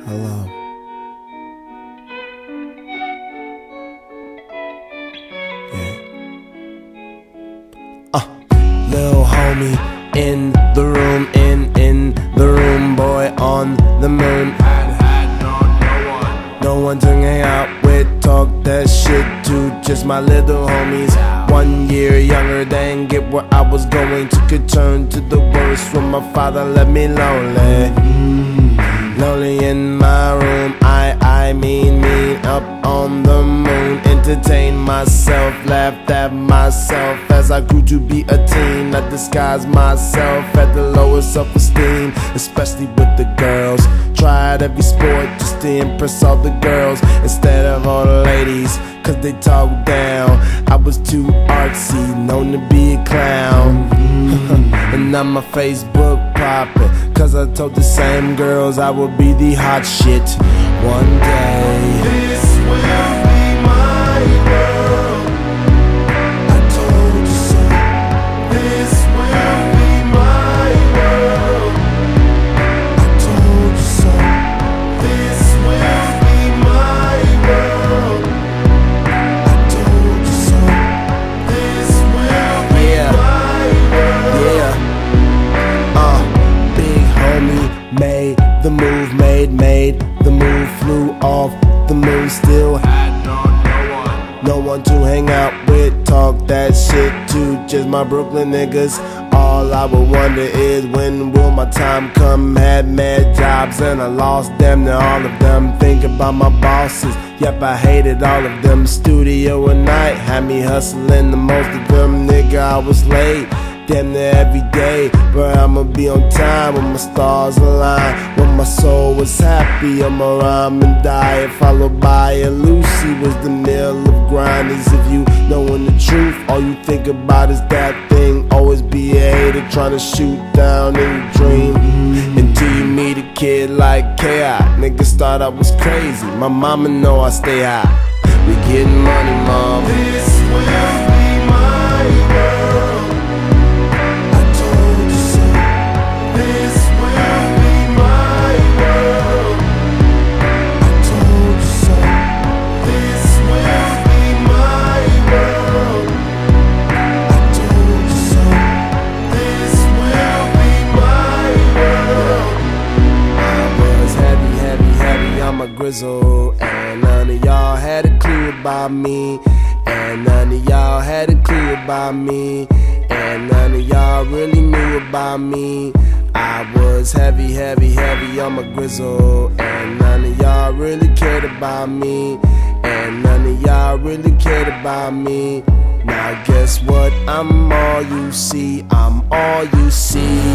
Hello. Yeah. Lil' homie in the room, in the room, boy on the moon. Had no one to hang out with, talk that shit to, just my little homies. 1 year younger, didn't get where I was going. Took a turn to the worst when my father left me lonely. Lonely in my room, I mean up on the moon. Entertained myself, laughed at myself as I grew to be a teen. I disguised myself at the lowest self-esteem, especially with the girls. Tried every sport just to impress all the girls instead of all the ladies, cause they talk down. I was too artsy, known to be a clown. And now my Facebook poppin', cause I told the same girls I would be the hot shit one day. This will be my world, I told you so. This will be my world, I told you so. This will be my world, I told you so. This will be my world. Big homie made the move, made the move, flew off the moon. Still had no one to hang out with, talk that shit to, just my Brooklyn niggas. All I would wonder is when will my time come. Had mad jobs and I lost damn near all of them. Think about my bosses, yep, I hated all of them. Studio at night had me hustling the most of them. Nigga, I was late damn near every day, but I'ma be on time when my stars align. When my soul was happy, I'ma rhyme and die, followed by a Lucy was the mill of grinders. If you knowin' the truth, all you think about is that thing. Always be a hater trying to shoot down in your dream, until you meet a kid like K.I. Niggas thought I was crazy, my mama know I stay high. We getting money, mom. This will be my world, grizzle, and none of y'all had a clue about me, and none of y'all had a clue about me, and none of y'all really knew about me. I was heavy on my grizzle, and none of y'all really cared about me, and none of y'all really cared about me. Now guess what? I'm all you see, I'm all you see.